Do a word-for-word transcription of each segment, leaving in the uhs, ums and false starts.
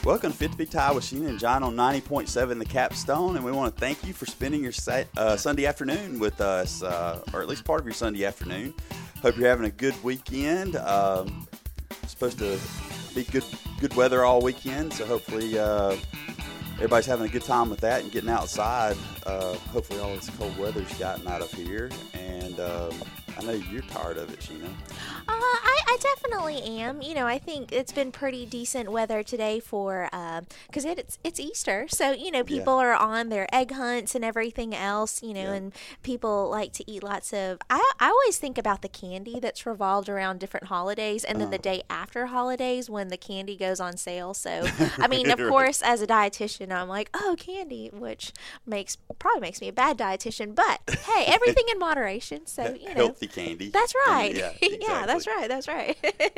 Welcome to Fit to Be Tied with Sheena and John on ninety point seven The Capstone, and we want to thank you for spending your sa- uh, Sunday afternoon with us, uh, or at least part of your Sunday afternoon. Hope you're having a good weekend. Um, it's supposed to be good good weather all weekend, so hopefully uh, everybody's having a good time with that and getting outside. Uh, hopefully all this cold weather's gotten out of here, and um, I know you're tired of it, Sheena. Uh, I, I definitely am. You know, I think it's been pretty decent weather today for, because uh, it's it's Easter. So, you know, people yeah. are on their egg hunts and everything else, you know, yeah. and people like to eat lots of, I, I always think about the candy that's revolved around different holidays and then uh. the day after holidays when the candy goes on sale. So, I mean, of right. course, as a dietitian, I'm like, oh, candy, which makes probably makes me a bad dietitian. But, hey, everything in moderation. So, you know. Healthy candy. That's right. Yeah, exactly. yeah that's right. That's right.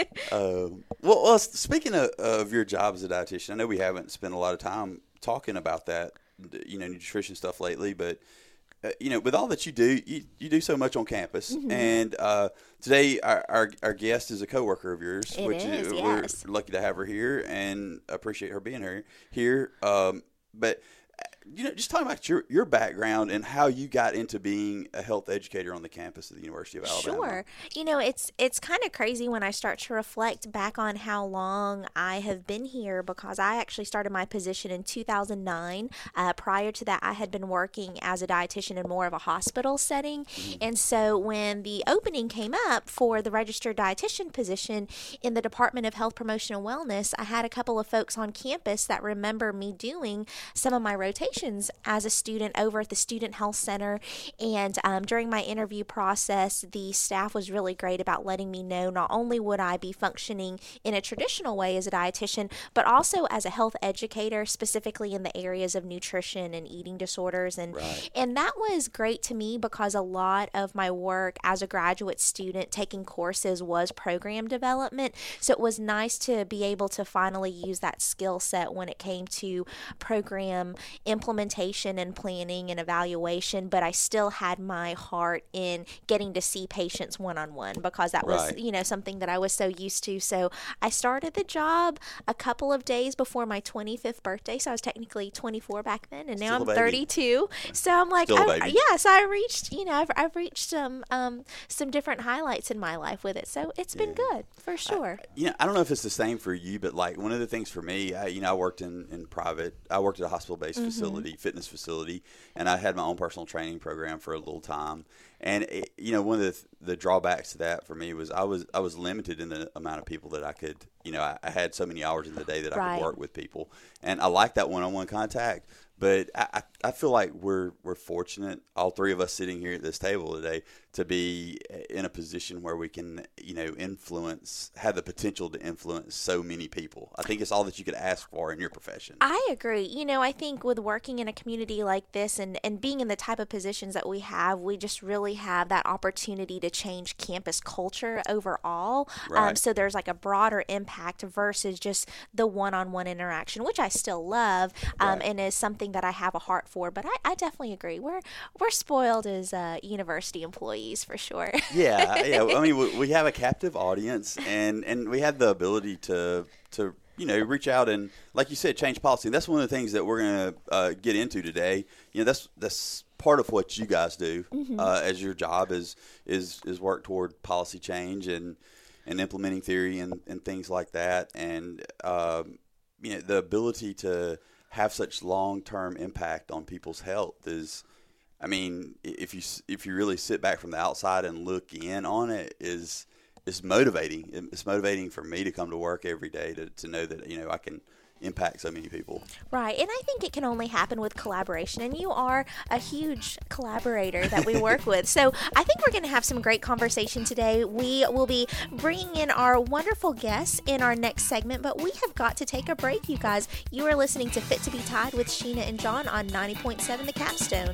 um, well, well, speaking of, of your job as a dietitian, I know we haven't spent a lot of time talking about that, you know, nutrition stuff lately, but, uh, you know, with all that you do, you, you do so much on campus. Mm-hmm. And uh, today our, our our guest is a coworker of yours, it which is, we're yes. lucky to have her here and appreciate her being here. here. Um, but you know, just talking about your, your background and how you got into being a health educator on the campus of the University of Alabama. Sure. You know, it's it's kind of crazy when I start to reflect back on how long I have been here, because I actually started my position in two thousand nine. Uh, prior to that, I had been working as a dietitian in more of a hospital setting. Mm-hmm. And so when the opening came up for the registered dietitian position in the Department of Health Promotion and Wellness, I had a couple of folks on campus that remember me doing some of my rotations as a student over at the Student Health Center. And um, during my interview process, the staff was really great about letting me know not only would I be functioning in a traditional way as a dietitian, but also as a health educator, specifically in the areas of nutrition and eating disorders. And, right. and that was great to me because a lot of my work as a graduate student taking courses was program development. So it was nice to be able to finally use that skill set when it came to program implementation and planning and evaluation, but I still had my heart in getting to see patients one-on-one because that was, right. you know, something that I was so used to. So I started the job a couple of days before my twenty-fifth birthday, so I was technically twenty-four back then, and now Still I'm thirty-two. So I'm like, Still a I, baby. yeah, so I reached, you know, I've, I've reached some um, some different highlights in my life with it. So it's been yeah. good, for sure. I, you know, I don't know if it's the same for you, but like one of the things for me, I, you know, I worked in, in private, I worked at a hospital-based mm-hmm. facility, fitness facility, and I had my own personal training program for a little time. And it, you know, one of the the drawbacks to that for me was I was I was limited in the amount of people that I could, you know, I, I had so many hours in the day that right. I could work with people, and I like that one-on-one contact. But I, I feel like we're we're fortunate, all three of us sitting here at this table today, to be in a position where we can, you know, influence, have the potential to influence so many people. I think it's all that you could ask for in your profession. I agree. You know, I think with working in a community like this and, and being in the type of positions that we have, we just really have that opportunity to change campus culture overall. Right. Um, so there's like a broader impact versus just the one-on-one interaction, which I still love um, right. and is something that I have a heart for. But I, I definitely agree. We're we're spoiled as uh, university employees for sure. yeah, yeah. I mean, we, we have a captive audience, and, and we have the ability to to you know reach out and, like you said, change policy. And that's one of the things that we're going to uh, get into today. You know, that's that's part of what you guys do mm-hmm. uh, as your job is is is work toward policy change and and implementing theory and, and things like that. And um, you know, the ability to have such long-term impact on people's health is, I mean, if you if you really sit back from the outside and look in on it, is is motivating. It's motivating for me to come to work every day to, to know that, you know, I can impact so many people. Right, and I think it can only happen with collaboration, and you are a huge collaborator that we work with. So I think we're going to have some great conversation today. We will be bringing in our wonderful guests in our next segment, but we have got to take a break, you guys. You are listening to Fit to be Tied with Sheena and John on ninety point seven The Capstone.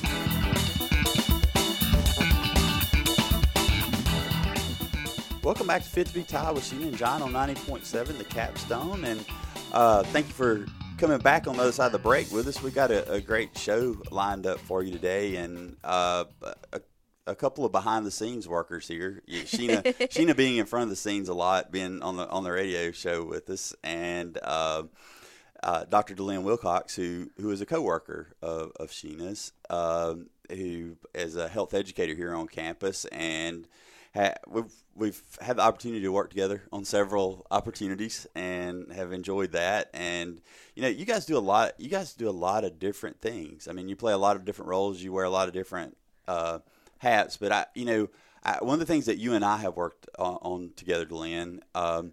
Welcome back to Fit to be Tied with Sheena and John on ninety point seven The Capstone, and Uh, thank you for coming back on the other side of the break with us. We got a, a great show lined up for you today, and uh, a, a couple of behind-the-scenes workers here. Sheena, Sheena being in front of the scenes a lot, being on the on the radio show with us, and uh, uh, Doctor DeLynn Wilcox, who who is a coworker of, of Sheena's, um, who is a health educator here on campus, and ha- we've we've had the opportunity to work together on several opportunities, and have enjoyed that. And you know, you guys do a lot. You guys do a lot of different things. I mean, you play a lot of different roles. You wear a lot of different uh, hats. But I, you know, I, one of the things that you and I have worked on, on together, DeLynn, um,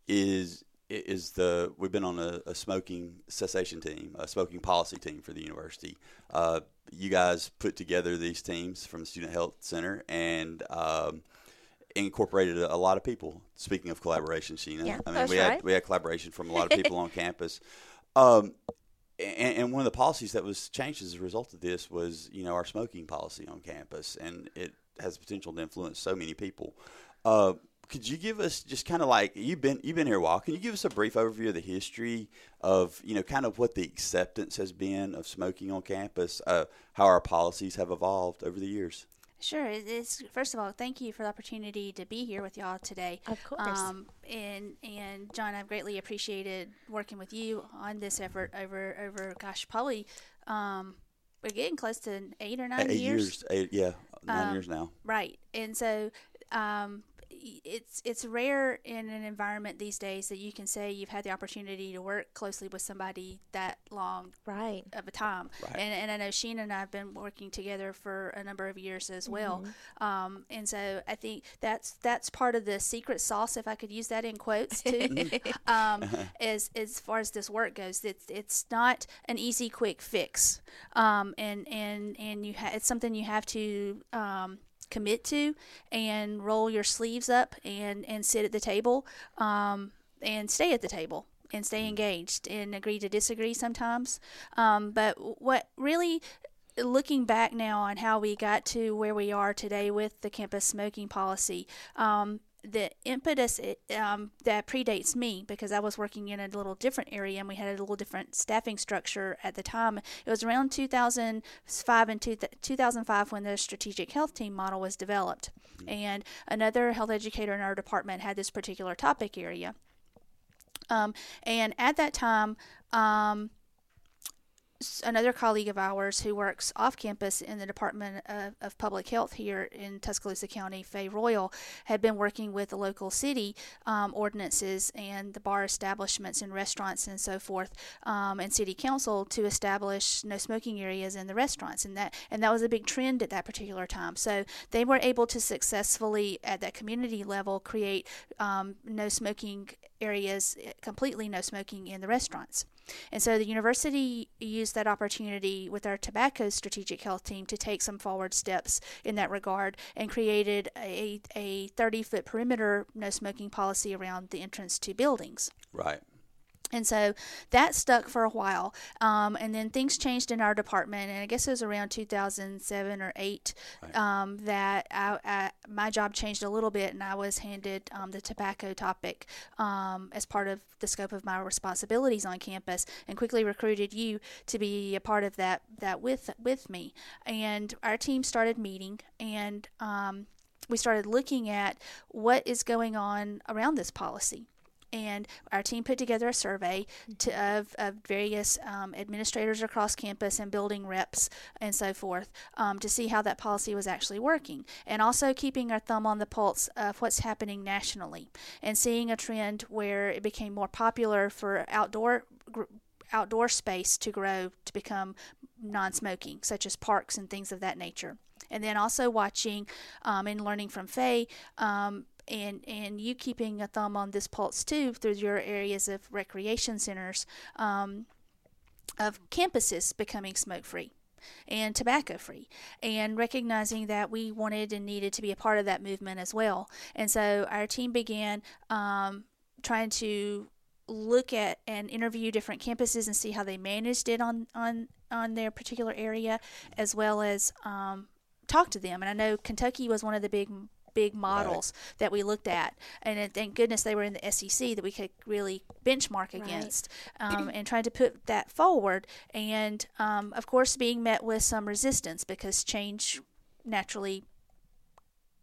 is is the we've been on a, a smoking cessation team, a smoking policy team for the university. Uh, you guys put together these teams from the Student Health Center and um, incorporated a, a lot of people. Speaking of collaboration, Sheena, Yeah, I mean that's we right. had we had collaboration from a lot of people on campus. Um, and, and one of the policies that was changed as a result of this was, you know, our smoking policy on campus, and it has potential to influence so many people. Uh, Could you give us just kind of like you've been you've been here a while? Can you give us a brief overview of the history of, you know, kind of what the acceptance has been of smoking on campus, uh, how our policies have evolved over the years? Sure. It- It's first of all, thank you for the opportunity to be here with y'all today. Of course. Um, and and John, I've greatly appreciated working with you on this effort over over gosh, probably um, we're getting close to eight or nine Eight years. years, eight, yeah, nine Um, years now. Right. And so um, y- it's it's rare in an environment these days that you can say you've had the opportunity to work closely with somebody that long Right. of a time. Right. And, and I know Sheena and I have been working together for a number of years as well. Um, and so I think that's that's part of the secret sauce, if I could use that in quotes too, um, as as far as this work goes. It's it's not an easy, quick fix, um, and and and you ha- it's something you have to um, commit to and roll your sleeves up and and sit at the table um, and stay at the table and stay engaged and agree to disagree sometimes. Um, but what really, looking back now on how we got to where we are today with the campus smoking policy, um, the impetus um, that predates me, because I was working in a little different area and we had a little different staffing structure at the time. It was around two thousand five and two, two thousand five when the strategic health team model was developed. And another health educator in our department had this particular topic area. Um, and at that time, um, another colleague of ours who works off campus in the Department of, of Public Health here in Tuscaloosa County, Faye Royal, had been working with the local city um, ordinances and the bar establishments and restaurants and so forth, um, and city council to establish no smoking areas in the restaurants, and that and that was a big trend at that particular time. So they were able to successfully at that community level create um, no smoking areas, completely no smoking in the restaurants. And so the university used that opportunity with our tobacco strategic health team to take some forward steps in that regard and created a, a thirty-foot perimeter no smoking policy around the entrance to buildings. Right. And so that stuck for a while. Um, and then things changed in our department. And I guess it was around two thousand seven or eight Right. um, that I, I, my job changed a little bit, and I was handed um, the tobacco topic um, as part of the scope of my responsibilities on campus, and quickly recruited you to be a part of that, that with, with me. And our team started meeting, and um, we started looking at what is going on around this policy. And our team put together a survey to, of, of various um, administrators across campus and building reps and so forth um, to see how that policy was actually working. And also keeping our thumb on the pulse of what's happening nationally and seeing a trend where it became more popular for outdoor gr- outdoor space to grow to become non-smoking, such as parks and things of that nature. And then also watching um, and learning from Faye um, and and you keeping a thumb on this pulse too through your areas of recreation centers um, of campuses becoming smoke-free and tobacco-free, and recognizing that we wanted and needed to be a part of that movement as well. And so our team began um, trying to look at and interview different campuses and see how they managed it on, on, on their particular area, as well as um, talk to them. And I know Kentucky was one of the big big models right. that we looked at, and thank goodness they were in the S E C that we could really benchmark against, right. um, and trying to put that forward, and um, of course being met with some resistance because change naturally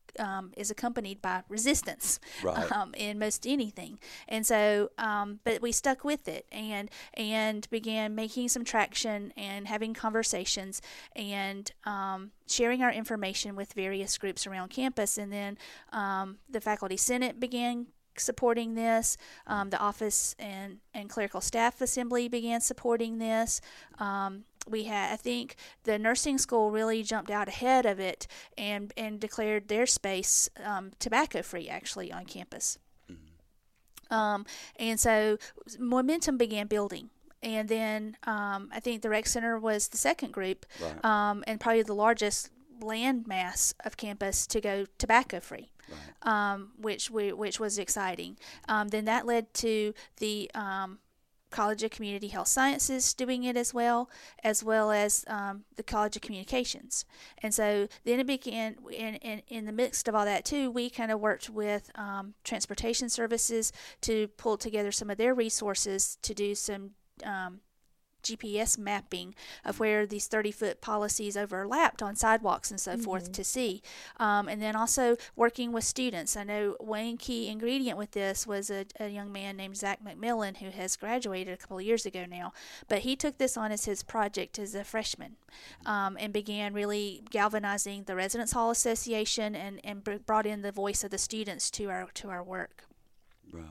um, is accompanied by resistance, right. um, in most anything. And so, um, but we stuck with it and and began making some traction and having conversations and um, sharing our information with various groups around campus. And then um, the Faculty Senate began supporting this. Um, the office and, and clerical staff assembly began supporting this. Um, we had, I think, the nursing school really jumped out ahead of it and and declared their space um, tobacco free actually on campus. Mm-hmm. Um, and so momentum began building. And then um, I think the rec center was the second group, right. um, and probably the largest land mass of campus to go tobacco free. Right. Um, which we, which was exciting. Um, then that led to the um, College of Community Health Sciences doing it as well, as well as um, the College of Communications. And so then it began, in, in, in the midst of all that too, we kind of worked with um, transportation services to pull together some of their resources to do some um, G P S mapping of where these thirty-foot policies overlapped on sidewalks and so mm-hmm. forth to see. Um, and then also working with students. I know one key ingredient with this was a, a young man named Zach McMillan who has graduated a couple of years ago now. But he took this on as his project as a freshman um, and began really galvanizing the Residence Hall Association and, and b- brought in the voice of the students to our to our work. Right.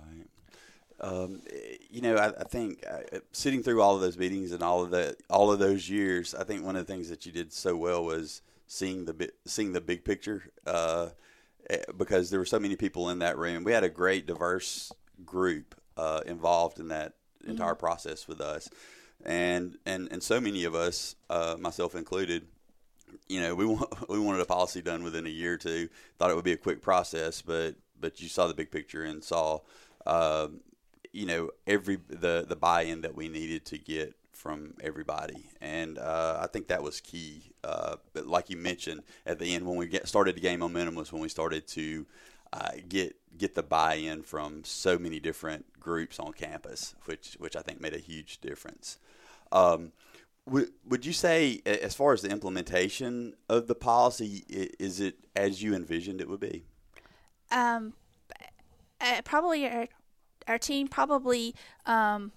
Um, you know, I, I think uh, sitting through all of those meetings and all of that, all of those years, I think one of the things that you did so well was seeing the bi- seeing the big picture. Uh, because there were so many people in that room. We had a great, diverse group uh, involved in that mm-hmm. entire process with us, and and and so many of us, uh, myself included, you know, we want, we wanted a policy done within a year or two. Thought it would be a quick process, but but you saw the big picture and saw. Uh, you know, every the, the buy-in that we needed to get from everybody. And uh, I think that was key. Uh, but like you mentioned at the end, when we get started to gain momentum was when we started to uh, get get the buy-in from so many different groups on campus, which which I think made a huge difference. Um, would, would you say, as far as the implementation of the policy, is it as you envisioned it would be? Um, uh, probably our, our team probably um,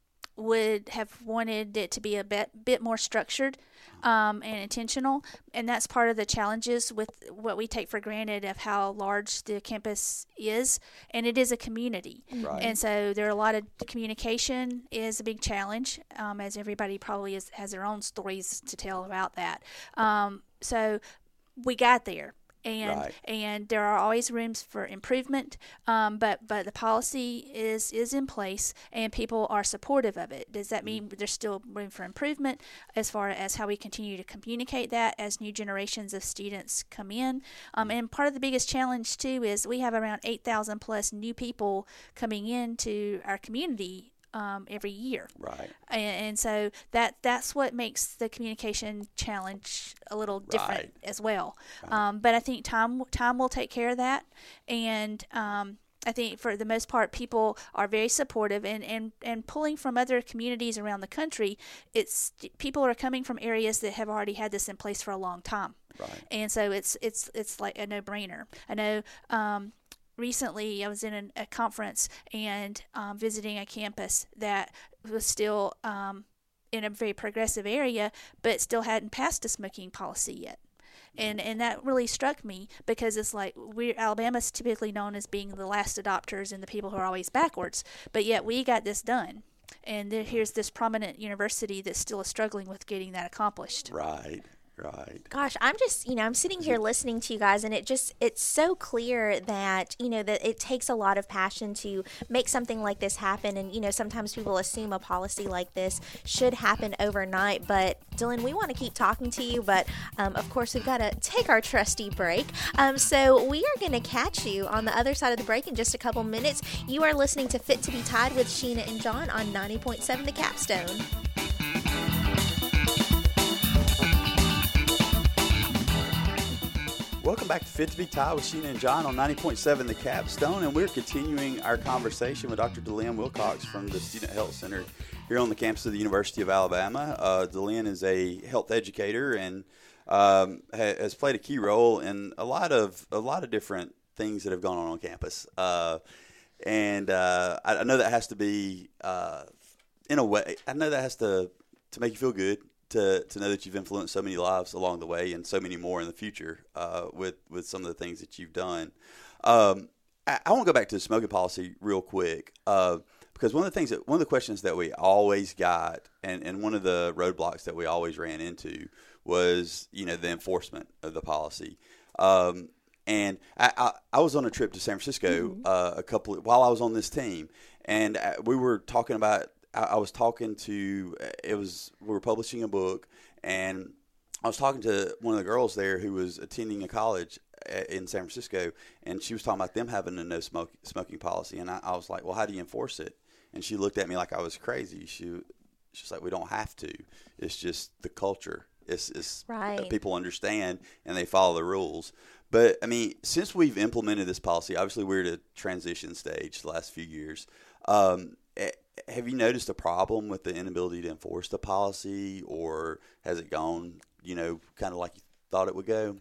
would have wanted it to be a bit bit more structured um, and intentional, and that's part of the challenges with what we take for granted of how large the campus is, and it is a community. Right. And so there are a lot of communication is a big challenge, um, as everybody probably is, has their own stories to tell about that. Um, so we got there. And right. and there are always rooms for improvement, um, but but the policy is is in place, and people are supportive of it. Does that mean there's still room for improvement as far as how we continue to communicate that as new generations of students come in? Um, and part of the biggest challenge too is we have around eight thousand plus new people coming into our community Um, every year, right? And, and so that that's what makes the communication challenge a little different right. as well. Right. Um, but I think time time will take care of that, and um, I think for the most part, people are very supportive and, and, and pulling from other communities around the country. It's people are coming from areas that have already had this in place for a long time, right? And so it's it's it's like a no-brainer. I know. Um, Recently, I was in an, a conference and um, visiting a campus that was still um, in a very progressive area, but still hadn't passed a smoking policy yet. And and that really struck me because it's like we're Alabama's typically known as being the last adopters and the people who are always backwards, but yet we got this done. And there, here's this prominent university that still is struggling with getting that accomplished. Right. Right. Gosh, I'm just, you know, I'm sitting here listening to you guys, and it just, it's so clear that, you know, that it takes a lot of passion to make something like this happen. And, you know, sometimes people assume a policy like this should happen overnight. But, Dylan, we want to keep talking to you, but, um, of course, we've got to take our trusty break. Um, so we are going to catch you on the other side of the break in just a couple minutes. You are listening to Fit to be Tied with Sheena and John on ninety point seven The Capstone. Welcome back to Fit to be Tied with Sheena and John on ninety point seven The Capstone, and we're continuing our conversation with Doctor DeLynn Wilcox from the Student Health Center here on the campus of the University of Alabama. Uh, DeLynn is a health educator, and um, ha- has played a key role in a lot of a lot of different things that have gone on on campus. Uh, and uh, I, I know that has to be, uh, in a way, I know that has to to make you feel good to to know that you've influenced so many lives along the way, and so many more in the future uh, with with some of the things that you've done. Um, I, I want to go back to the smoking policy real quick. Uh, Because one of the things that one of the questions that we always got, and, and one of the roadblocks that we always ran into was, you know, the enforcement of the policy. Um, and I, I, I was on a trip to San Francisco mm-hmm. uh, a couple of, while I was on this team, and we were talking about. I, I was talking to it was we were publishing a book, and I was talking to one of the girls there who was attending a college in San Francisco, and she was talking about them having a no smoke, smoking policy, and I, I was like, well, how do you enforce it? And she looked at me like I was crazy. She, she's like, we don't have to. It's just the culture. It's, it's right. People understand and they follow the rules. But I mean, since we've implemented this policy, obviously we're at a transition stage the last few years. Um, have you noticed a problem with the inability to enforce the policy, or has it gone, you know, kind of like you thought it would go?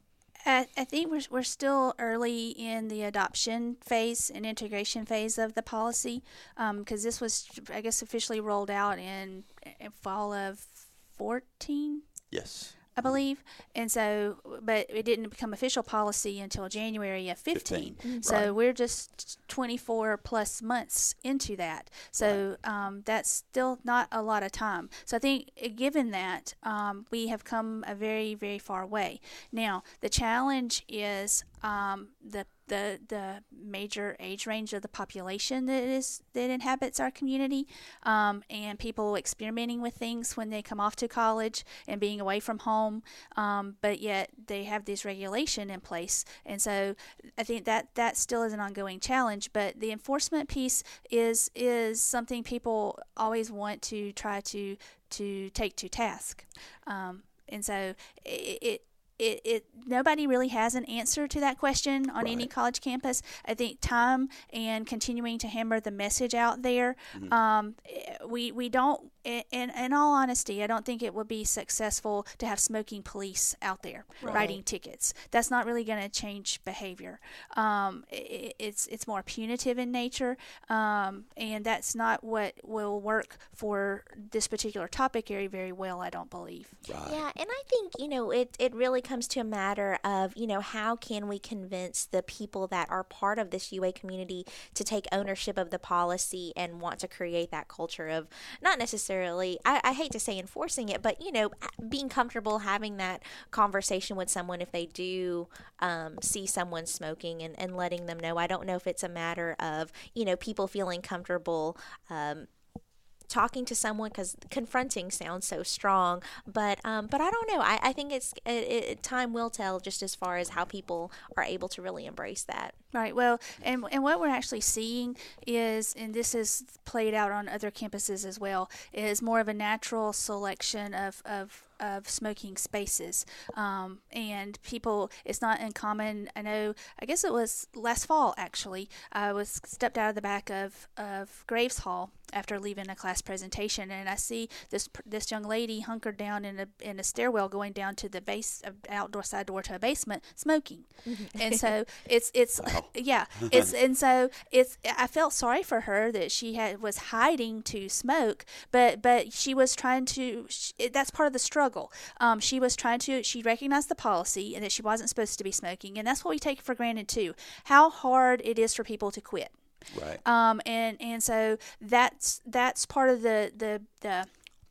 I, I think we're we're still early in the adoption phase and integration phase of the policy, because um, this was, I guess, officially rolled out in, in fall of fourteen. Yes. I believe, and so, but it didn't become official policy until January of fifteen. fifteen. So right. we're just twenty-four plus months into that. So right. um, that's still not a lot of time. So I think, given that, um, we have come a very, very far way. Now, the challenge is um, the the the major age range of the population that is that inhabits our community, um, and people experimenting with things when they come off to college and being away from home, um, but yet they have this regulation in place. And so I think that that still is an ongoing challenge. But the enforcement piece is is something people always want to try to to take to task, um, and so it. it It, it nobody really has an answer to that question on right. any college campus. I think time and continuing to hammer the message out there. Mm-hmm. Um, we we don't. In in all honesty, I don't think it would be successful to have smoking police out there right. writing tickets. That's not really going to change behavior. Um, it, it's it's more punitive in nature, um, and that's not what will work for this particular topic area very well, I don't believe. Right. Yeah, and I think, you know, it, it really comes to a matter of, you know, how can we convince the people that are part of this U A community to take ownership of the policy and want to create that culture of not necessarily, I, I hate to say enforcing it, but, you know, being comfortable having that conversation with someone if they do um, see someone smoking and, and letting them know. I don't know if it's a matter of, you know, people feeling comfortable um, talking to someone, because confronting sounds so strong, but um, but I don't know. I, I think it's it, it, time will tell, just as far as how people are able to really embrace that. Right. Well, and and what we're actually seeing is, and this is played out on other campuses as well, is more of a natural selection of of of smoking spaces, um, and people. It's not uncommon. I know. I guess it was last fall actually. I was stepped out of the back of of Graves Hall after leaving a class presentation, and I see this this young lady hunkered down in a in a stairwell going down to the base of outdoor side door to a basement smoking, and so it's it's wow. yeah it's and so it's I felt sorry for her that she had was hiding to smoke, but but she was trying to she, that's part of the struggle. Um, she was trying to she recognized the policy and that she wasn't supposed to be smoking, and that's what we take for granted too. How hard it is for people to quit. Right. Um, and, and so that's that's part of the, the, the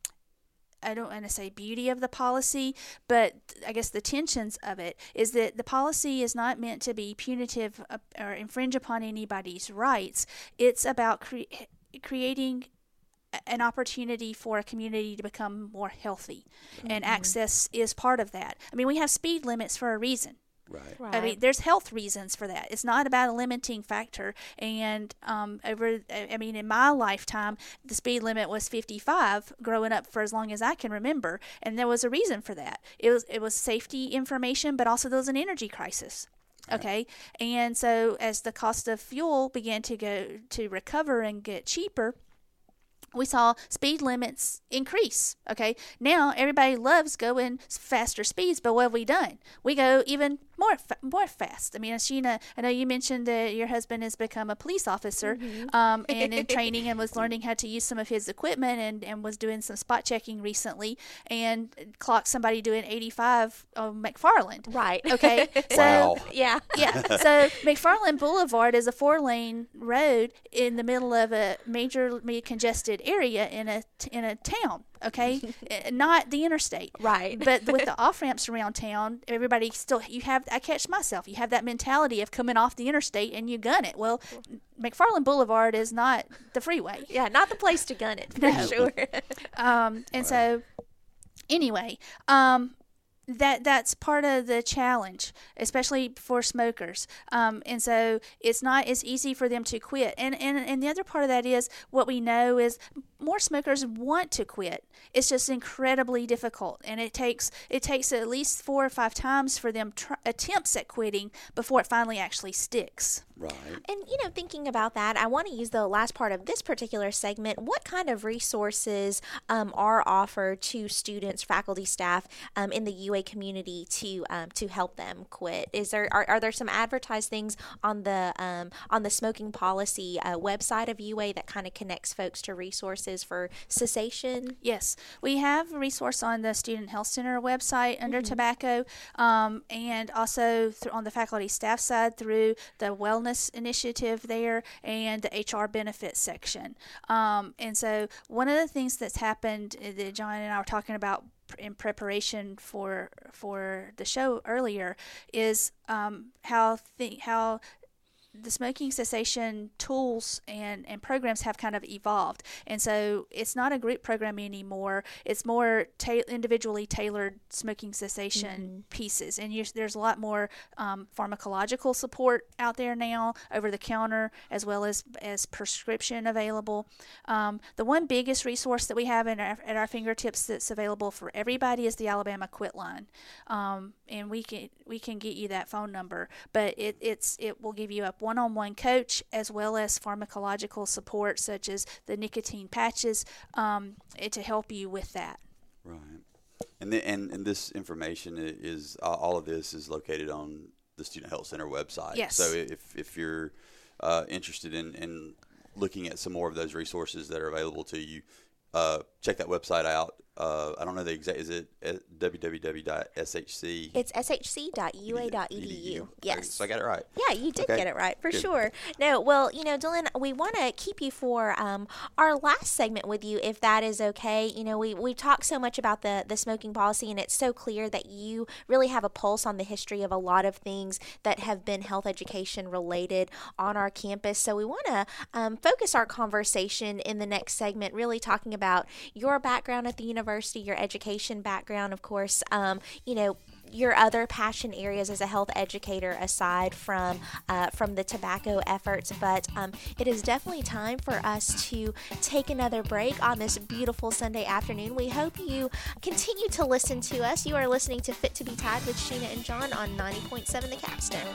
I don't want to say beauty of the policy, but I guess the tensions of it is that the policy is not meant to be punitive or infringe upon anybody's rights. It's about cre- creating an opportunity for a community to become more healthy, mm-hmm. and access is part of that. I mean, we have speed limits for a reason. Right. Right. I mean, there's health reasons for that. It's not about a limiting factor. And um, over, I mean, in my lifetime, the speed limit was fifty-five growing up for as long as I can remember, and there was a reason for that. It was it was safety information, but also there was an energy crisis. Okay, and so as the cost of fuel began to go to recover and get cheaper, we saw speed limits increase. Okay, now everybody loves going faster speeds, but what have we done? We go even more fa- more fast. I mean, Sheena, I know you mentioned that your husband has become a police officer, mm-hmm. um, and in training and was learning how to use some of his equipment, and, and was doing some spot checking recently, and clocked somebody doing eighty-five on McFarland. Right. Okay. So wow. yeah, yeah. So McFarland Boulevard is a four-lane road in the middle of a majorly congested area in a in a town. Okay, not the interstate, right? But with the off ramps around town, everybody still you have. I catch myself. You have that mentality of coming off the interstate and you gun it. Well, McFarland Boulevard is not the freeway. Yeah, not the place to gun it for no. sure. um, and so, anyway, um. That that's part of the challenge, especially for smokers. Um, and so it's not as easy for them to quit. And, and and the other part of that is what we know is more smokers want to quit. It's just incredibly difficult, and it takes it takes at least four or five times for them tr- attempts at quitting before it finally actually sticks. Right. And, you know, thinking about that, I want to use the last part of this particular segment. What kind of resources um, are offered to students, faculty, staff um, in the U A community to um, to help them quit? Is there are, are there some advertised things on the um, on the smoking policy uh, website of U A that kind of connects folks to resources for cessation? Yes, we have a resource on the Student Health Center website under mm-hmm. tobacco, um, and also th- on the faculty staff side through the wellness initiative there and the H R benefits section. Um, and so one of the things that's happened that John and I were talking about in preparation for for the show earlier is um, how th- how the smoking cessation tools and, and programs have kind of evolved. And so it's not a group program anymore. It's more ta- individually tailored smoking cessation mm-hmm. pieces. And you, there's a lot more um, pharmacological support out there now, over the counter, as well as, as prescription available. Um, the one biggest resource that we have in our, at our fingertips that's available for everybody is the Alabama Quit Line. Um, and we can we can get you that phone number, but it it's it will give you a one-on-one coach as well as pharmacological support such as the nicotine patches um, to help you with that. Right. And, the, and and this information is uh, all of this is located on the Student Health Center website. Yes. So if if you're uh, interested in, in looking at some more of those resources that are available to you, uh, check that website out. Uh, I don't know the exact. Is it w w w dot s h c? It's s h c dot u a dot e d u. Yes. So I got it right. Yeah, you did okay. get it right for Good. sure. No, well, you know, Dylan, we want to keep you for um, our last segment with you, if that is okay. You know, we we talked so much about the the smoking policy, and it's so clear that you really have a pulse on the history of a lot of things that have been health education related on our campus. So we want to um, focus our conversation in the next segment, really talking about your background at the university, your education background, of course, um, you know, your other passion areas as a health educator aside from uh, from the tobacco efforts. But um, it is definitely time for us to take another break on this beautiful Sunday afternoon. We hope you continue to listen to us. You are listening to Fit to be Tied with Sheena and John on ninety point seven The Capstone.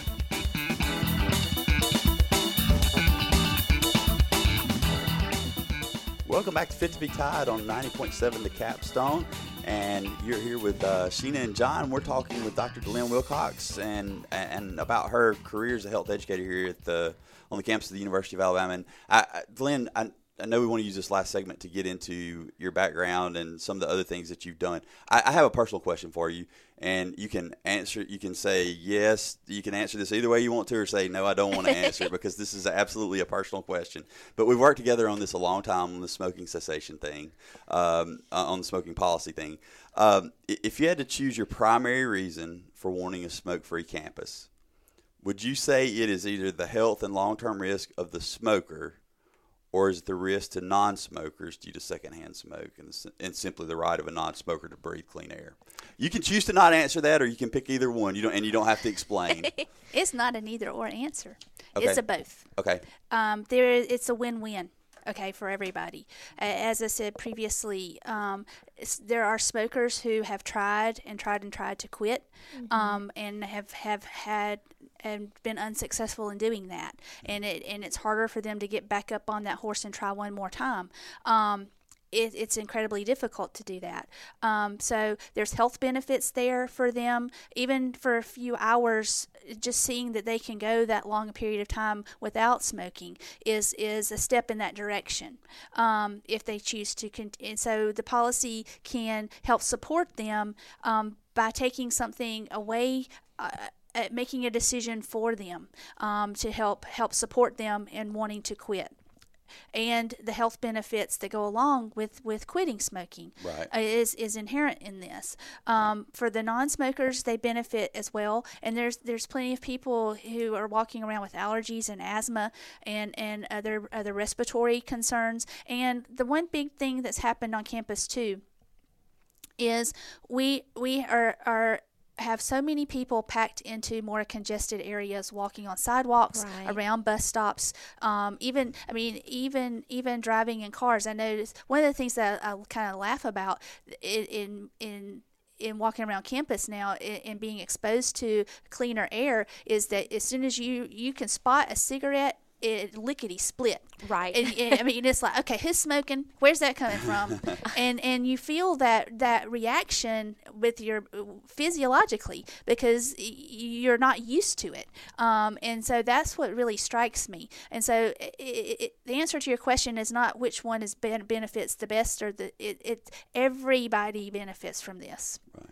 Welcome back to Fit to be Tied on ninety point seven The Capstone, and you're here with uh, Sheena and John. We're talking with Doctor Delynn Wilcox and and about her career as a health educator here at the on the campus of the University of Alabama. And I, I, Delynn, I, I know we want to use this last segment to get into your background and some of the other things that you've done. I, I have a personal question for you, and you can answer. You can say yes. You can answer this either way you want to, or say no, I don't want to answer it because this is absolutely a personal question. But we've worked together on this a long time on the smoking cessation thing, um, on the smoking policy thing. Um, if you had to choose your primary reason for wanting a smoke-free campus, would you say it is either the health and long-term risk of the smoker, or is it the risk to non-smokers due to secondhand smoke and, and simply the right of a non-smoker to breathe clean air? You can choose to not answer that, or you can pick either one. You don't, and you don't have to explain. It's not an either or answer. Okay. It's a both. Okay. Um, there, it's a win-win. okay, for everybody. As I said previously, um, there are smokers who have tried and tried and tried to quit, mm-hmm. um, and have, have had and been unsuccessful in doing that. And it and it's harder for them to get back up on that horse and try one more time. Um, It, it's incredibly difficult to do that. Um, so there's health benefits there for them, even for a few hours. Just seeing that they can go that long a period of time without smoking is is a step in that direction. Um, if they choose to, con- and so the policy can help support them um, by taking something away. Uh, At making a decision for them um, to help help support them in wanting to quit, and the health benefits that go along with, with quitting smoking right. uh, is is inherent in this. Um, for the non-smokers, they benefit as well, and there's there's plenty of people who are walking around with allergies and asthma and and other other respiratory concerns. And the one big thing that's happened on campus too is we we are are have so many people packed into more congested areas, walking on sidewalks, right. around bus stops, um, even, I mean, even even driving in cars. I noticed one of the things that I, I kind of laugh about in in, in in walking around campus now and being exposed to cleaner air is that as soon as you, you can spot a cigarette, it lickety split. Right. And, and, I mean, it's like, okay, who's smoking? Where's that coming from? and and you feel that that reaction with your physiologically because you're not used to it. Um, and so that's what really strikes me. And so it, it, it, the answer to your question is not which one is ben- benefits the best, or the it, it everybody benefits from this. Right.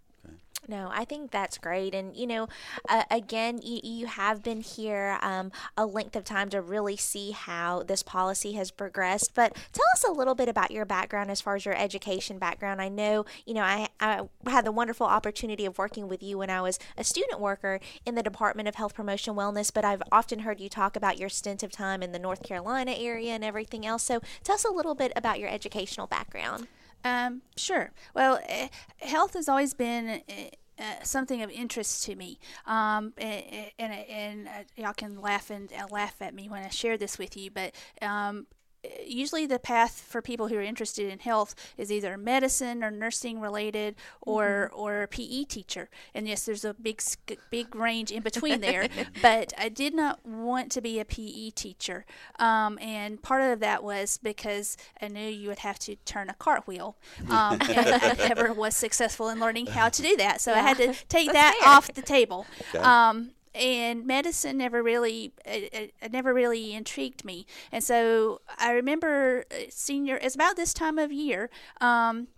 No, I think that's great. And, you know, uh, again, you, you have been here um, a length of time to really see how this policy has progressed. But tell us a little bit about your background as far as your education background. I know, you know, I, I had the wonderful opportunity of working with you when I was a student worker in the Department of Health Promotion Wellness, but I've often heard you talk about your stint of time in the North Carolina area and everything else. So tell us a little bit about your educational background. Um, sure. Well, uh, health has always been uh, uh, something of interest to me. Um, and and, and uh, y'all can laugh and uh, laugh at me when I share this with you, but um, usually the path for people who are interested in health is either medicine or nursing related or mm-hmm. or a P E teacher. And yes, there's a big big range in between there. But I did not want to be a P E teacher. Um, and part of that was because I knew you would have to turn a cartwheel. Um, and I never was successful in learning how to do that. So yeah. I had to take that fair. off the table. Okay. Um, And medicine never really, it, it never really intrigued me. And so I remember senior, it's about this time of year, um,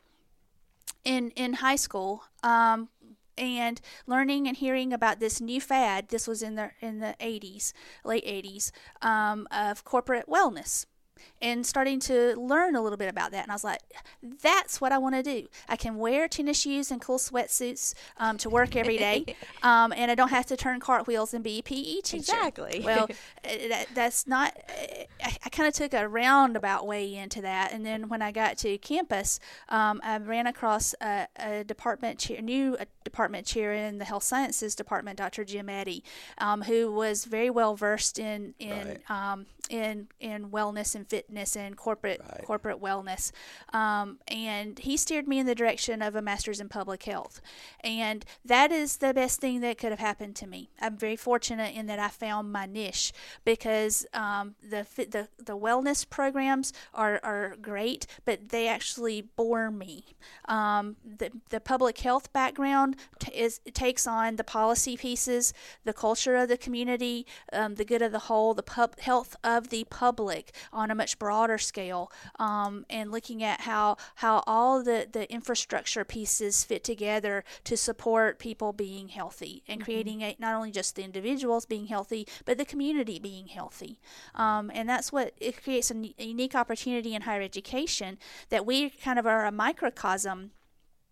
in in high school, um, and learning and hearing about this new fad. This was in the in the eighties, late eighties, um, of corporate wellness. And starting to learn a little bit about that. And I was like, that's what I want to do. I can wear tennis shoes and cool sweatsuits um, to work every day, um, and I don't have to turn cartwheels and be a P E teacher. Exactly. Well, that, that's not, I, I kind of took a roundabout way into that. And then when I got to campus, um, I ran across a, a department chair, new a department chair in the health sciences department, Doctor Jim Eddy, um, who was very well versed in, in, Right. um, in, in wellness and fitness and corporate Right. corporate wellness, um, and he steered me in the direction of a master's in public health, and that is the best thing that could have happened to me. I'm very fortunate in that I found my niche because um, the the the wellness programs are, are great, but they actually bore me. Um, the the public health background t- is takes on the policy pieces, the culture of the community, um, the good of the whole, the pub health of the public on a much broader scale, um, and looking at how how all the, the infrastructure pieces fit together to support people being healthy and mm-hmm. creating a, not only just the individuals being healthy, but the community being healthy. Um, and that's what it creates a, a unique opportunity in higher education that we kind of are a microcosm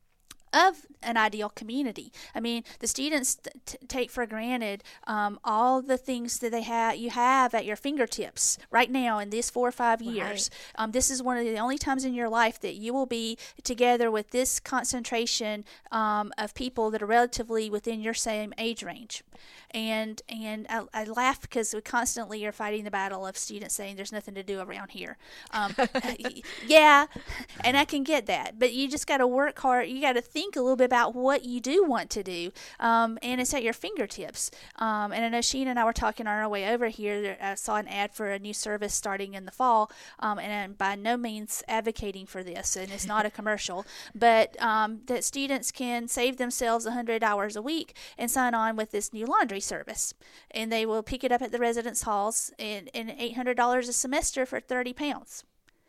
of an ideal community. I mean, the students t- take for granted um, all the things that they have you have at your fingertips right now in these four or five years. Right. Um, this is one of the only times in your life that you will be together with this concentration um, of people that are relatively within your same age range. And and I, I laugh because we constantly are fighting the battle of students saying there's nothing to do around here. Um, yeah, and I can get that, but you just got to work hard. You got to think a little bit about what you do want to do, um, and it's at your fingertips. Um, and I know Sheena and I were talking on our way over here. I saw an ad for a new service starting in the fall, um, and I'm by no means advocating for this, and it's not a commercial, but um, that students can save themselves one hundred hours a week and sign on with this new laundry service, and they will pick it up at the residence halls and, and eight hundred dollars a semester for thirty pounds.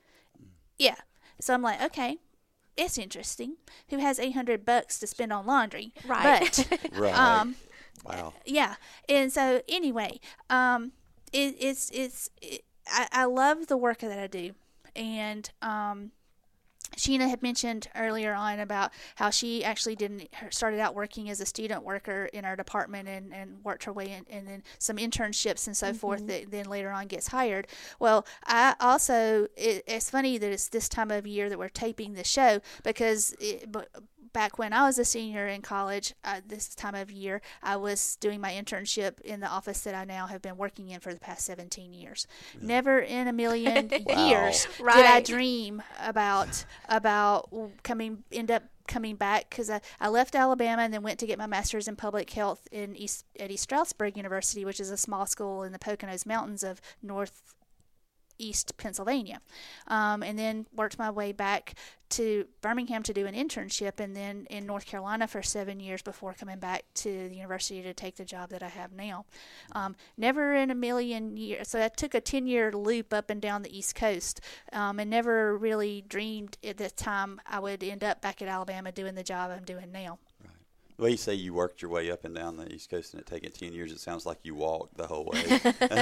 Yeah. So I'm like, okay, it's interesting. Who has eight hundred bucks to spend on laundry? Right. But, right. Um, wow. Yeah. And so anyway, um, it, it's, it's, it, I, I love the work that I do. And, um, Sheena had mentioned earlier on about how she actually didn't started out working as a student worker in our department and, and worked her way in, and then some internships and so mm-hmm. forth that then later on gets hired. Well, I also, it, it's funny that it's this time of year that we're taping the show because it, but, back when I was a senior in college, uh, this time of year, I was doing my internship in the office that I now have been working in for the past seventeen years. Yeah. Never in a million wow. years right. did I dream about about coming, end up coming back because I, I left Alabama and then went to get my master's in public health in East, at East Stroudsburg University, which is a small school in the Poconos Mountains of North East Pennsylvania, um, and then worked my way back to Birmingham to do an internship, and then in North Carolina for seven years before coming back to the university to take the job that I have now. Um, never in a million years. So I took a ten-year loop up and down the East Coast, um, and never really dreamed at that time I would end up back at Alabama doing the job I'm doing now. The way you say you worked your way up and down the East Coast and it taken ten years, it sounds like you walked the whole way.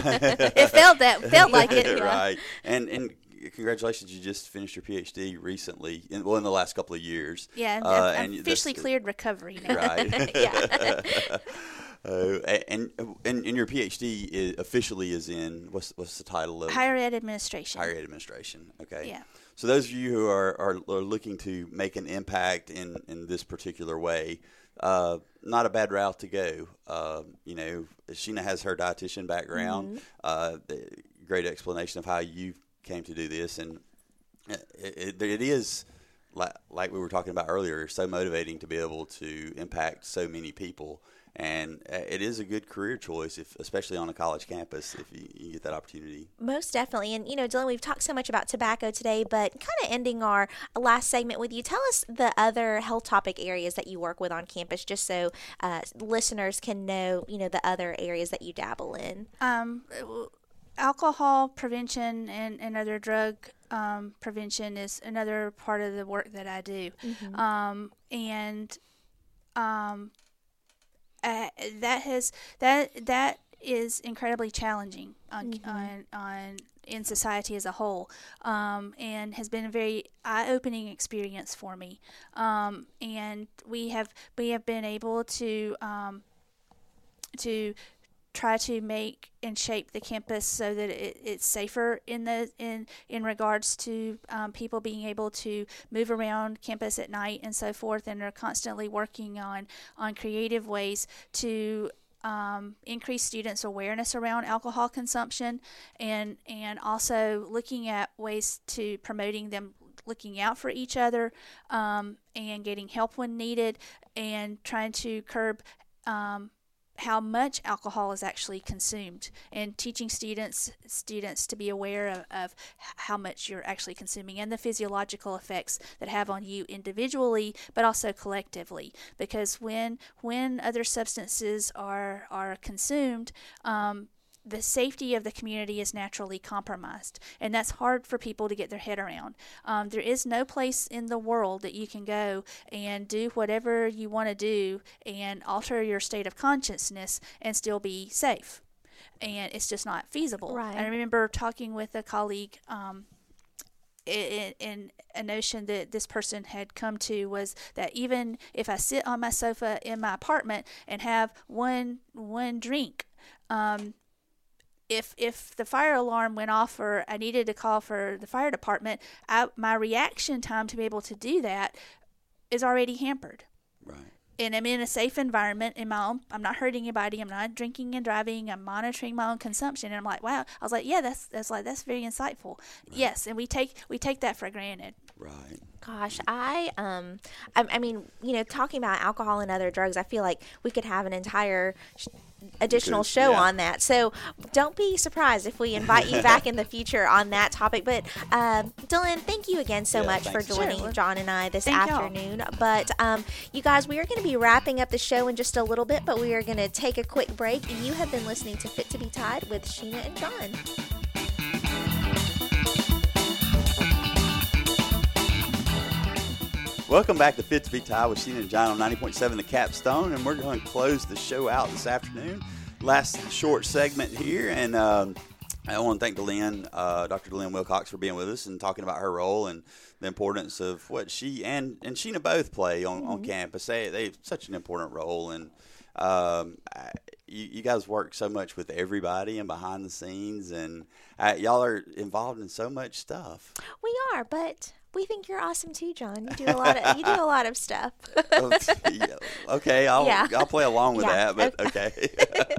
It felt that, felt like it. Yeah. Right. And and congratulations, you just finished your P H D recently, in, well, in the last couple of years. Yeah, uh, I'm officially cleared recovery now. Right. Yeah. Uh, and, and and your P H D is, officially is in, what's what's the title of? Higher Ed Administration. Higher Ed Administration, okay. Yeah. So those of you who are, are, are looking to make an impact in, in this particular way, Uh, not a bad route to go. Uh, you know, Sheena has her dietitian background. Mm-hmm. Uh, great explanation of how you came to do this, and it, it, it is like, like we were talking about earlier, so motivating to be able to impact so many people. And it is a good career choice, if, especially on a college campus, if you, you get that opportunity. Most definitely. And, you know, Dylan, we've talked so much about tobacco today, but kind of ending our last segment with you, tell us the other health topic areas that you work with on campus, just so uh, listeners can know, you know, the other areas that you dabble in. Um, alcohol prevention and, and other drug um, prevention is another part of the work that I do. Mm-hmm. Um, and um Uh, that has that that is incredibly challenging on mm-hmm. on on in society as a whole, um, and has been a very eye-opening experience for me. Um, and we have we have been able to um, to try to make and shape the campus so that it, it's safer in the in in regards to um, people being able to move around campus at night and so forth, and are constantly working on on creative ways to um, increase students' awareness around alcohol consumption, and and also looking at ways to promoting them looking out for each other, um, and getting help when needed, and trying to curb um, how much alcohol is actually consumed, and teaching students students to be aware of, of how much you're actually consuming and the physiological effects that have on you individually, but also collectively. Because when when other substances are are consumed, um, the safety of the community is naturally compromised, and that's hard for people to get their head around. Um, there is no place in the world that you can go and do whatever you want to do and alter your state of consciousness and still be safe, and it's just not feasible. Right. I remember talking with a colleague um, in, in a notion that this person had come to was that even if I sit on my sofa in my apartment and have one one drink, um, if if the fire alarm went off or I needed to call for the fire department, I, my reaction time to be able to do that is already hampered. Right. And I'm in a safe environment in my own, I'm not hurting anybody, I'm not drinking and driving, I'm monitoring my own consumption. And I'm like, wow, I was like, yeah, that's that's like that's very insightful. Right. Yes, and we take we take that for granted. Right. Gosh, I um, I, I mean, you know, talking about alcohol and other drugs, I feel like we could have an entire sh- additional could, show yeah. on that. So don't be surprised if we invite you back in the future on that topic. But um, Dylan, thank you again so Yeah, much for thanks. joining Sure. John and I this Thank y'all. afternoon. But um, you guys, we are going to be wrapping up the show in just a little bit, but we are going to take a quick break. You have been listening to Fit to Be Tied with Sheena and John. Welcome back to Fit to Be Tied with Sheena and John on ninety point seven The Capstone, and we're going to close the show out this afternoon. Last short segment here, and um, I want to thank Delynn, uh, Doctor Delynn Wilcox, for being with us and talking about her role and the importance of what she and, and Sheena both play on, mm-hmm. on campus. They they have such an important role, and um, I, you, you guys work so much with everybody and behind the scenes, and uh, y'all are involved in so much stuff. We are, but we think you're awesome too, John. You do a lot of you do a lot of stuff. Okay, I'll Yeah. I'll play along with Yeah. that, but okay.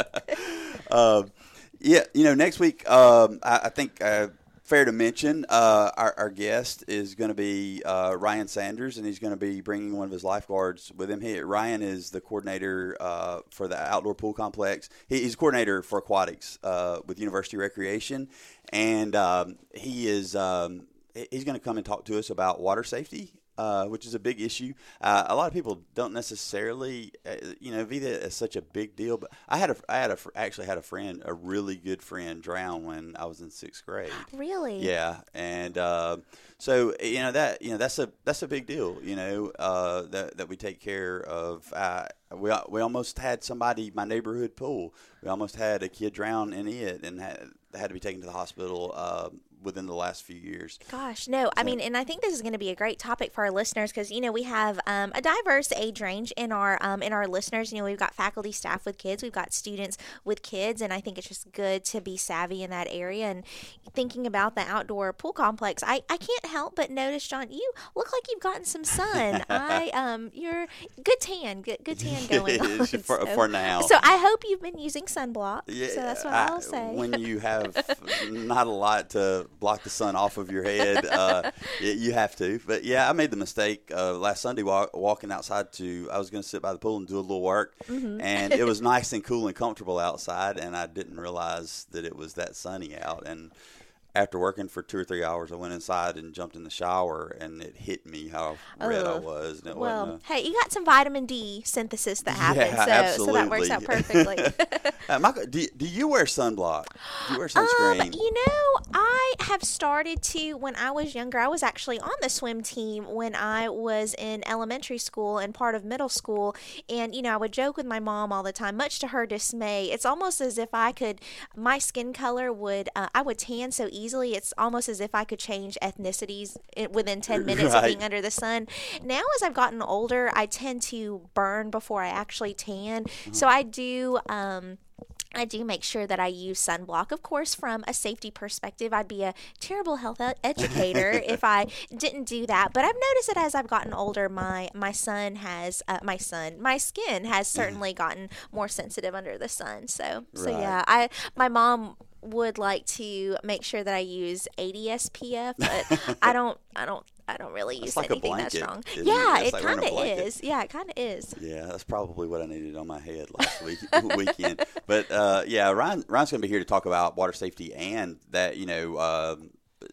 um, yeah, you know, next week um, I, I think uh, fair to mention uh, our, our guest is going to be uh, Ryan Sanders, and he's going to be bringing one of his lifeguards with him. He, Ryan is the coordinator uh, for the outdoor pool complex. He, he's coordinator for aquatics uh, with University Recreation, and um, he is. Um, He's going to come and talk to us about water safety, uh, which is a big issue. Uh, a lot of people don't necessarily, uh, you know, view that as such a big deal. But I had a, I had a, actually had a friend, a really good friend, drown when I was in sixth grade. Really? Yeah, and uh, so you know that you know that's a that's a big deal. You know uh, that that we take care of. Uh, we we almost had somebody my neighborhood pool. We almost had a kid drown in it and had, had to be taken to the hospital. Uh, within the last few years. Gosh, no. I mean, and I think this is going to be a great topic for our listeners because, you know, we have um, a diverse age range in our um, in our listeners. You know, we've got faculty, staff with kids. We've got students with kids. And I think it's just good to be savvy in that area. And thinking about the outdoor pool complex, I, I can't help but notice, John, you look like you've gotten some sun. I um, You're good tan, good, good tan going on. for, so, for now. So I hope you've been using sunblock. Yeah, so that's what I, I'll say. When you have not a lot to block the sun off of your head, uh, you, you have to. But yeah, I made the mistake uh, last Sunday walk, walking outside to. I was going to sit by the pool and do a little work, mm-hmm. and it was nice and cool and comfortable outside, and I didn't realize that it was that sunny out. And after working for two or three hours, I went inside and jumped in the shower, and it hit me how red I was. And it well, wasn't a, hey, you got some vitamin D synthesis that happens, Yeah, so, absolutely. so that works out perfectly. uh, Michael, do, do you wear sunblock? Do you wear Um, sunscreen? you know, I have started to, when I was younger, I was actually on the swim team when I was in elementary school and part of middle school. And, you know, I would joke with my mom all the time, much to her dismay. It's almost as if I could, my skin color would, uh, I would tan so easily. It's almost as if I could change ethnicities within ten minutes Right. of being under the sun. Now, as I've gotten older, I tend to burn before I actually tan. Mm-hmm. So I do, um, I do make sure that I use sunblock. Of course, from a safety perspective, I'd be a terrible health ed- educator if I didn't do that. But I've noticed that as I've gotten older, my my son has uh, my son, my skin has certainly gotten more sensitive under the sun. So so Right. yeah, I my mom would like to make sure that I use eighty S P F, but I don't I don't I don't really use It's like a anything that blanket, strong. isn't it? Yeah, It's it like wearing a kind of blanket. is. Yeah, it kind of is. Yeah, that's probably what I needed on my head last week weekend. But uh, yeah, Ryan Ryan's going to be here to talk about water safety and that you know um,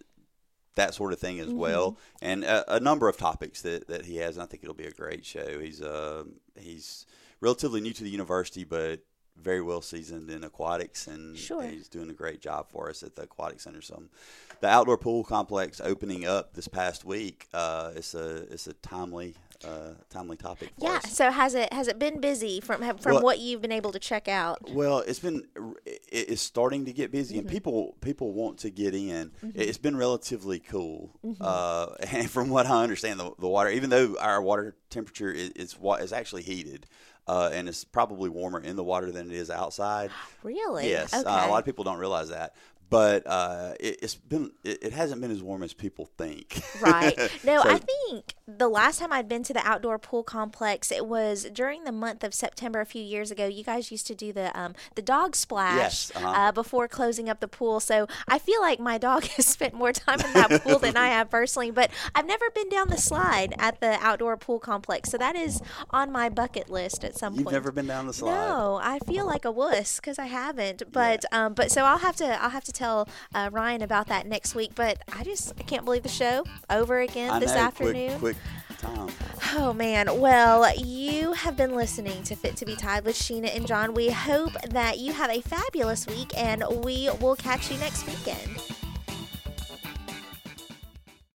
that sort of thing as mm-hmm. well, and a, a number of topics that, that he has. And I think it'll be a great show. He's uh, he's relatively new to the university, but very well seasoned in aquatics, and Sure. he's doing a great job for us at the aquatic center. So the outdoor pool complex opening up this past week. Uh, it's a it's a timely uh, timely topic for Yeah. us. So has it has it been busy from from Well- what you've been able to check out? Well, it's been it- it's starting to get busy, and people people want to get in. It's been relatively cool, uh, and from what I understand, the, the water, even though our water temperature is is, wa- is actually heated, uh, and it's probably warmer in the water than it is outside. Really? Yes, Okay. uh, a lot of people don't realize that. But uh, it, it's been it, it hasn't been as warm as people think. Right. No, So- I think the last time I'd been to the outdoor pool complex, it was during the month of September a few years ago. You guys used to do the um, the dog splash Yes, uh-huh. uh, before closing up the pool. So I feel like my dog has spent more time in that pool than I have personally. But I've never been down the slide at the outdoor pool complex, so that is on my bucket list at some You've point. never been down the slide. No, I feel like a wuss because I haven't. But um, but so I'll have to I'll have to tell uh, Ryan about that next week. But I just I can't believe the show over again I this know, afternoon. Quick, quick time. Oh man, well you have been listening to Fit to be Tied with Sheena and John. We hope that you have a fabulous week, and we will catch you next weekend.